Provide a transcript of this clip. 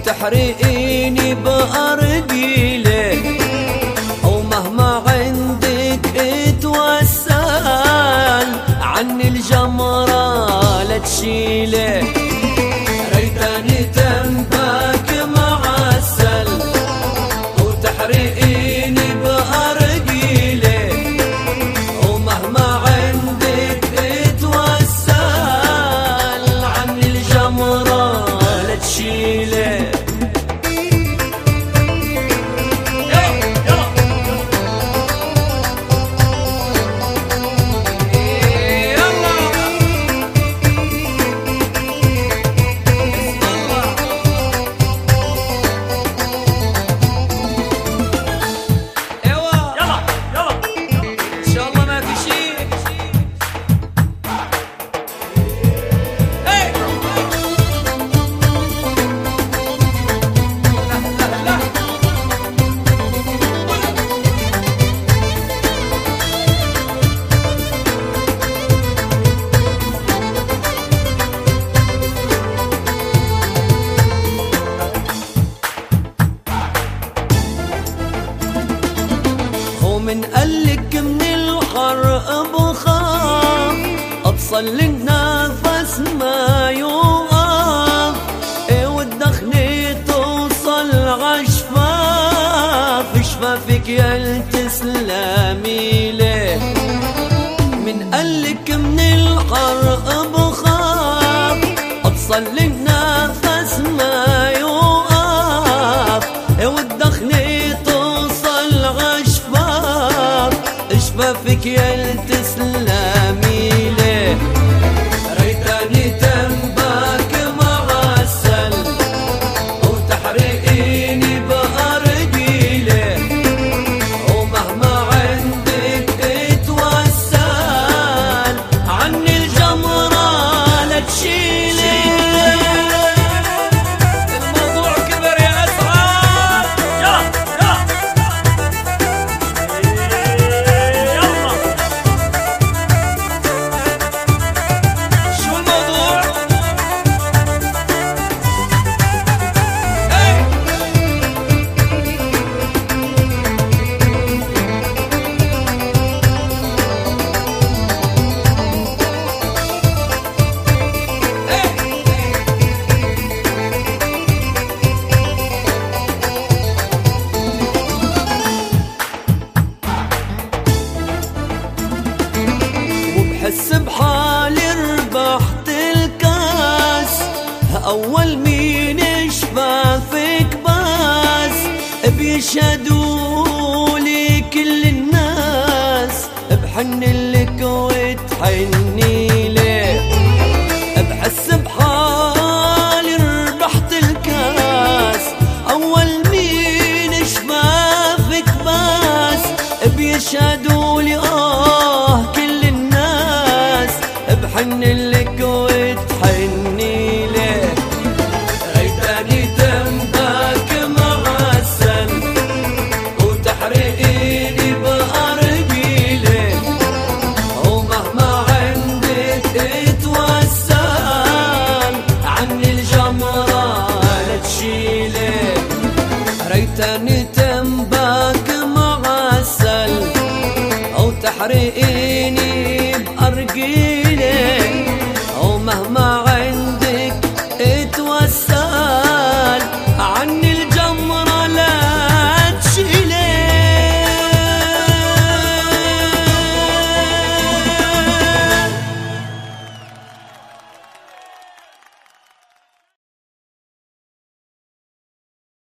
تحرقيني بأرجيلك، ومهما عندك اتوسل عني الجمرة لا تشيلك. ريتني تنبك معسل وتحرقيني بأرجيلك، ومهما عندك اتوسل عني الجمرة لا تشيلك. ومن قالك من الحرق بخاف، أبصل النفس ما يوقف، والدخنة توصل عشفاف، شفافك يلتسلمي ليه. من قالك من الحرق بخاف، أبصل النفس ما يوقف، والدخنة شفافك يلتسلمي ليه. ريتني تنبك معسل وتحرقيني بأرجيلك، ومهما عندك اتوسل عني الجمرة لا تشيلك. الموضوع كبر يا أسعد. يلا بحس بحالي ربحت الكاس، أول مين شفافك بس، بيشهدولي كل الناس، بحن لك وتحني ليه. بحس بحالي ربحت الكاس، أول مين شفافك بس، بيشهدولي بحن لك وتحني ليه. ريتني تنبك معسل وتحرقيني بأرجيلك، ومهما عندك اتوسل عني الجمرة لا تشيلك. ريتني تنبك معسل وتحرقيني بأرجيلك،